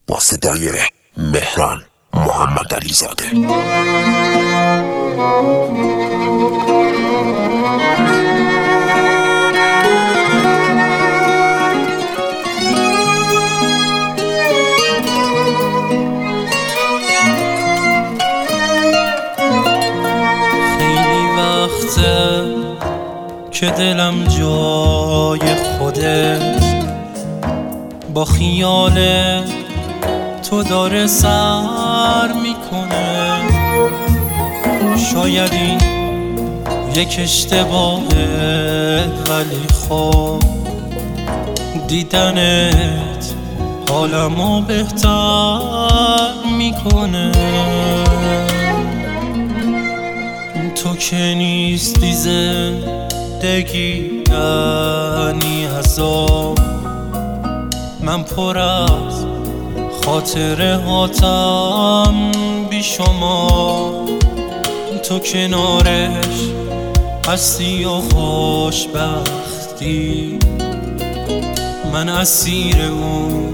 با صدای مهران محمد علی زاده. خیلی وقته که دلم جای خودت با خیال تو داره سر میکنه. شاید این یک اشتباهه، ولی خب دیدنت حالمو بهتر میکنه. تو که نیستی زندگی یعنی عذاب، من پر از خاطره هاتم بی شما. تو کنارش هستی و خوشبختی، من اسیر اون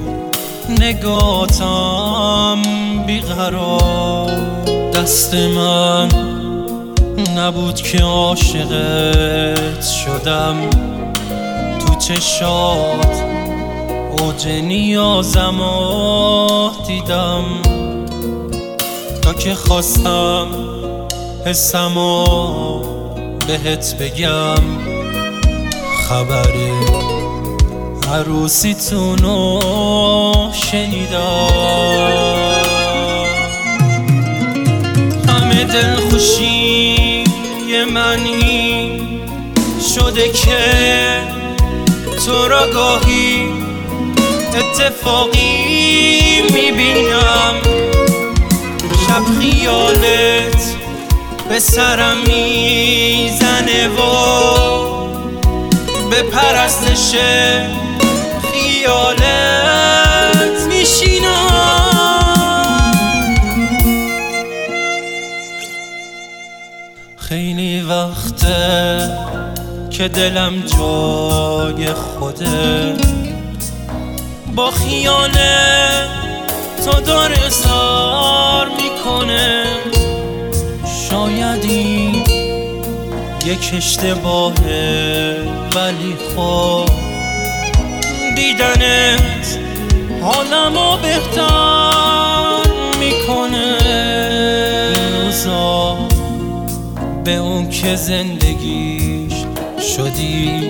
نگاتم بیقرار. دست من نبود که عاشقت شدم، تو چشات اوج نیازمو دیدم. تا که خواستم حسمو بهت بگم، خبر عروسیتونو شنیدم. همه دلخوشی من این شده که تو را گاهی اتفاقی میبینم. شب خیالت به سرم میزنه و به پرستش خیالت میشینم. خیلی وقته که دلم جای خوده با خیال تو داره سر میکنه. شاید این یک اشتباهه، ولی خب دیدنت حالمو بهتر میکنه. این روزا به اون که زندگیش شدی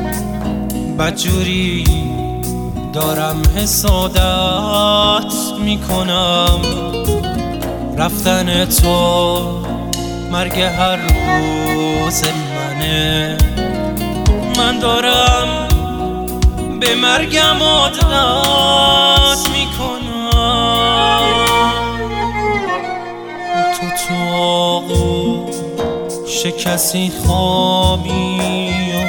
بدجوری دارم حسادت میکنم. رفتن تو مرگ هر روز منه، من دارم به مرگم عادت میکنم. تو شکستی خوابی و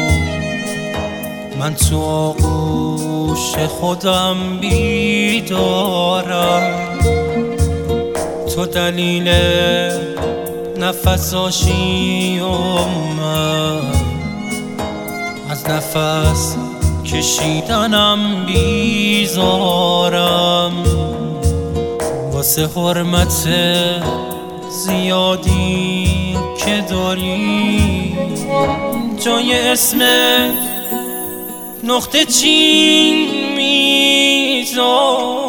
من تو آغوش خودم بیدارم. تو دلیل نفساشی و من از نفس کشیدنم بیزارم. واسه حرمت زیادی که داری جای اسمت نقطه چین میذارم.